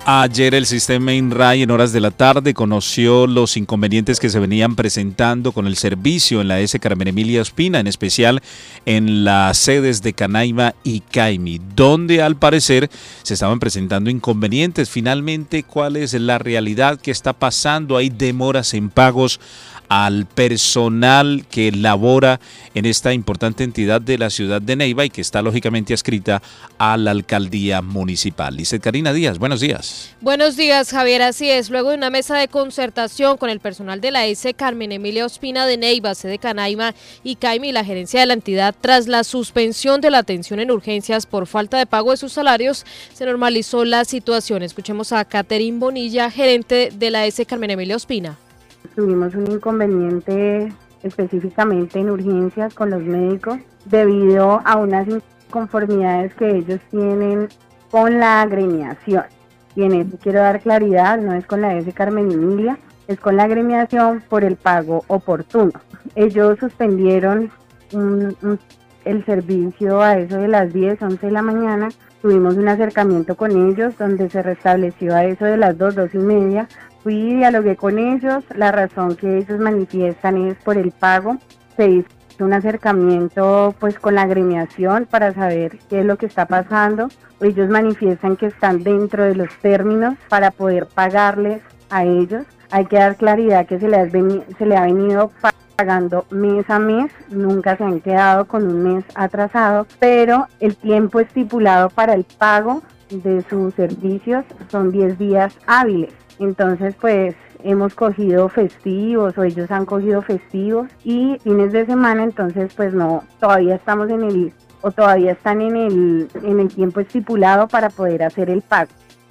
Ayer el sistema INRAE en horas de la tarde conoció los inconvenientes que se venían presentando con el servicio en la S. Carmen Emilia Ospina, en especial en las sedes de Canaima y Caimi, donde al parecer se estaban presentando inconvenientes. Finalmente, ¿cuál es la realidad que está pasando? Hay demoras en pagos al personal que labora en esta importante entidad de la ciudad de Neiva y que está lógicamente adscrita a la alcaldía municipal. Lizeth Karina Díaz, buenos días. Buenos días, Javier, así es. Luego de una mesa de concertación con el personal de la S. Carmen Emilia Ospina de Neiva, sede Canaima y Caimi, la gerencia de la entidad, tras la suspensión de la atención en urgencias por falta de pago de sus salarios, se normalizó la situación. Escuchemos a Catherine Bonilla, gerente de la S. Carmen Emilia Ospina. Tuvimos un inconveniente específicamente en urgencias con los médicos debido a unas inconformidades que ellos tienen con la agremiación. Y en eso quiero dar claridad, no es con la S. Carmen Emilia, es con la agremiación por el pago oportuno. Ellos suspendieron el servicio a eso de las 10, 11 de la mañana. Tuvimos un acercamiento con ellos donde se restableció a eso de las 2, 2:30. Fui y dialogué con ellos, la razón que ellos manifiestan es por el pago. Se hizo un acercamiento pues con la agremiación para saber qué es lo que está pasando. Ellos manifiestan que están dentro de los términos para poder pagarles a ellos. Hay que dar claridad que se le ha venido pagando mes a mes, nunca se han quedado con un mes atrasado, pero el tiempo estipulado para el pago de sus servicios son 10 días hábiles. Entonces, pues, hemos cogido festivos o ellos han cogido festivos y fines de semana, entonces, pues no, todavía estamos todavía están en el tiempo estipulado para poder hacer el pago.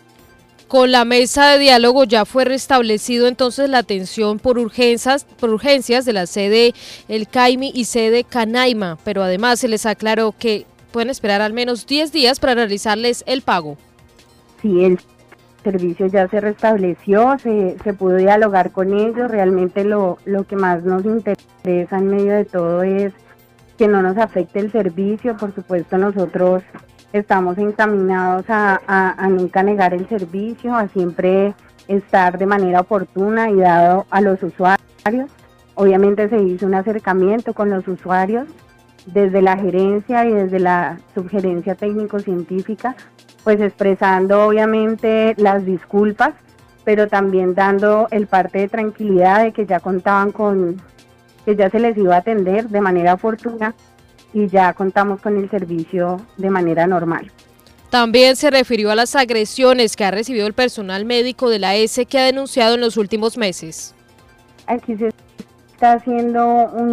Con la mesa de diálogo ya fue restablecido entonces la atención por urgencias de la sede El Caimi y sede Canaima, pero además se les aclaró que pueden esperar al menos 10 días para realizarles el pago. Sí, el servicio ya se restableció, se pudo dialogar con ellos. Realmente lo que más nos interesa en medio de todo es que no nos afecte el servicio. Por supuesto, nosotros estamos encaminados a nunca negar el servicio, a siempre estar de manera oportuna y dado a los usuarios. Obviamente se hizo un acercamiento con los usuarios desde la gerencia y desde la subgerencia técnico-científica, pues expresando obviamente las disculpas, pero también dando el parte de tranquilidad de que ya contaban que ya se les iba a atender de manera oportuna y ya contamos con el servicio de manera normal. También se refirió a las agresiones que ha recibido el personal médico de la S que ha denunciado en los últimos meses. Aquí se está haciendo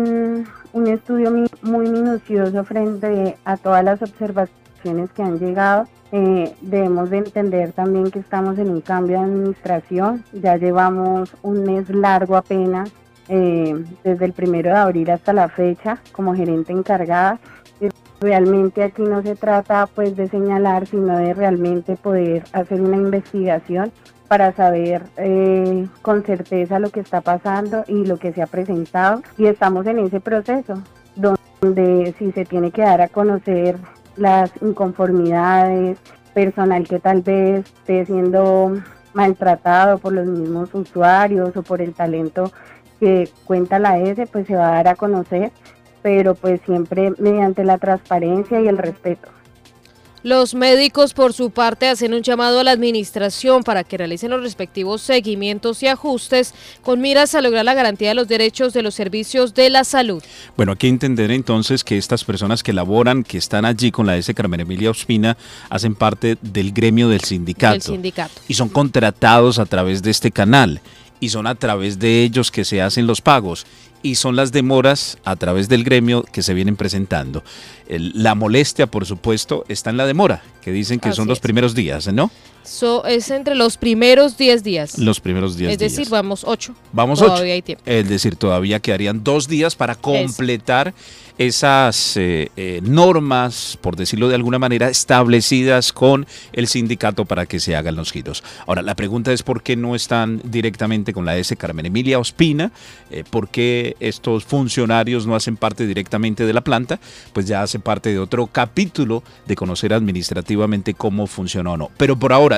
un estudio muy minucioso frente a todas las observaciones que han llegado. Debemos de entender también que estamos en un cambio de administración, ya llevamos un mes largo apenas, desde el 1 de abril hasta la fecha como gerente encargada. Y realmente aquí no se trata pues de señalar, sino de realmente poder hacer una investigación para saber con certeza lo que está pasando y lo que se ha presentado, y estamos en ese proceso donde si se tiene que dar a conocer las inconformidades, personal que tal vez esté siendo maltratado por los mismos usuarios o por el talento que cuenta la S, pues se va a dar a conocer, pero pues siempre mediante la transparencia y el respeto. Los médicos, por su parte, hacen un llamado a la administración para que realicen los respectivos seguimientos y ajustes con miras a lograr la garantía de los derechos de los servicios de la salud. Bueno, hay que entender entonces que estas personas que laboran, que están allí con la S. Carmen Emilia Ospina, hacen parte del gremio del sindicato. Y son contratados a través de este canal. Y son a través de ellos que se hacen los pagos. Y son las demoras a través del gremio que se vienen presentando. La molestia, por supuesto, está en la demora, que dicen que son los primeros días, ¿no? Es entre los primeros 10 días. Los primeros 10 días. Es decir, vamos 8. Vamos 8. Todavía hay tiempo. Es decir, todavía quedarían 2 días para completar esas normas, por decirlo de alguna manera, establecidas con el sindicato para que se hagan los giros. Ahora, la pregunta es por qué no están directamente con la S. Carmen Emilia Ospina, por qué estos funcionarios no hacen parte directamente de la planta, pues ya hace parte de otro capítulo de conocer administrativamente cómo funciona o no. Pero por ahora,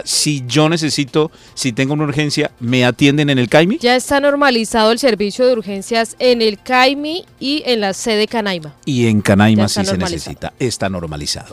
Ahora, si yo necesito, si tengo una urgencia, ¿me atienden en el CAIMI? Ya está normalizado el servicio de urgencias en el CAIMI y en la sede Canaima. Y en Canaima sí se necesita, está normalizado.